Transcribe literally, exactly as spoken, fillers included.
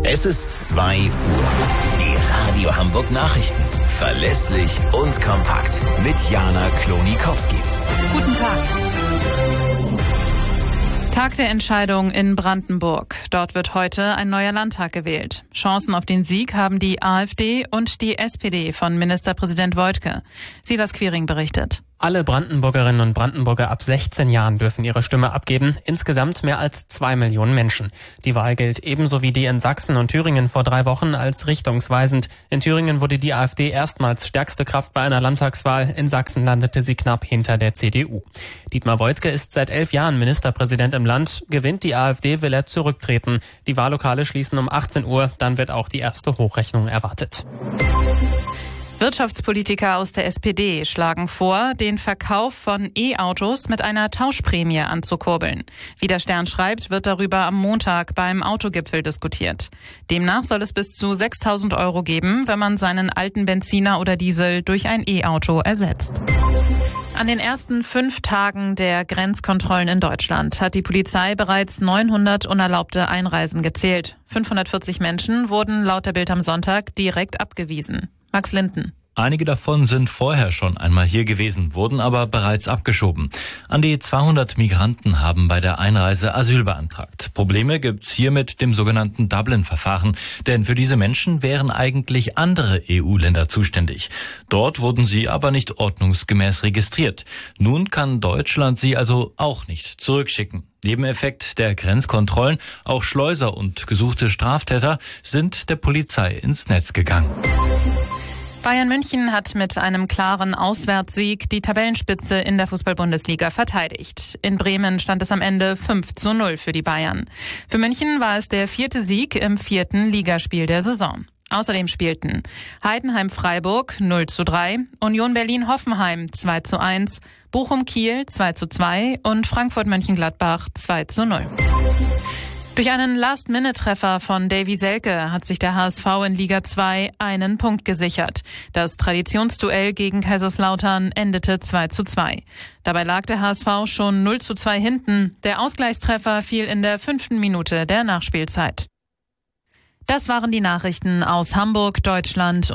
Es ist zwei Uhr. Die Radio Hamburg Nachrichten. Verlässlich und kompakt. Mit Jana Klonikowski. Guten Tag. Tag der Entscheidung in Brandenburg. Dort wird heute ein neuer Landtag gewählt. Chancen auf den Sieg haben die AfD und die S P D von Ministerpräsident Woidke. Silas Quiring berichtet. Alle Brandenburgerinnen und Brandenburger ab sechzehn Jahren dürfen ihre Stimme abgeben. Insgesamt mehr als zwei Millionen Menschen. Die Wahl gilt ebenso wie die in Sachsen und Thüringen vor drei Wochen als richtungsweisend. In Thüringen wurde die AfD erstmals stärkste Kraft bei einer Landtagswahl. In Sachsen landete sie knapp hinter der C D U. Dietmar Woidke ist seit elf Jahren Ministerpräsident im Land. Gewinnt die AfD, will er zurücktreten. Die Wahllokale schließen um achtzehn Uhr. Dann wird auch die erste Hochrechnung erwartet. Wirtschaftspolitiker aus der S P D schlagen vor, den Verkauf von E-Autos mit einer Tauschprämie anzukurbeln. Wie der Stern schreibt, wird darüber am Montag beim Autogipfel diskutiert. Demnach soll es bis zu sechstausend Euro geben, wenn man seinen alten Benziner oder Diesel durch ein E-Auto ersetzt. An den ersten fünf Tagen der Grenzkontrollen in Deutschland hat die Polizei bereits neunhundert unerlaubte Einreisen gezählt. fünfhundertvierzig Menschen wurden laut der Bild am Sonntag direkt abgewiesen. Max Linden. Einige davon sind vorher schon einmal hier gewesen, wurden aber bereits abgeschoben. An die zweihundert Migranten haben bei der Einreise Asyl beantragt. Probleme gibt's hier mit dem sogenannten Dublin-Verfahren, denn für diese Menschen wären eigentlich andere E U-Länder zuständig. Dort wurden sie aber nicht ordnungsgemäß registriert. Nun kann Deutschland sie also auch nicht zurückschicken. Nebeneffekt der Grenzkontrollen, auch Schleuser und gesuchte Straftäter sind der Polizei ins Netz gegangen. Bayern München hat mit einem klaren Auswärtssieg die Tabellenspitze in der Fußball-Bundesliga verteidigt. In Bremen stand es am Ende fünf zu null für die Bayern. Für München war es der vierte Sieg im vierten Ligaspiel der Saison. Außerdem spielten Heidenheim-Freiburg null zu drei, Union Berlin-Hoffenheim zwei zu eins, Bochum-Kiel zwei zu zwei und Frankfurt-Mönchengladbach zwei zu null. Durch einen Last-Minute-Treffer von Davy Selke hat sich der H S V in Liga zwei einen Punkt gesichert. Das Traditionsduell gegen Kaiserslautern endete zwei zu zwei. Dabei lag der H S V schon null zu zwei hinten. Der Ausgleichstreffer fiel in der fünften Minute der Nachspielzeit. Das waren die Nachrichten aus Hamburg, Deutschland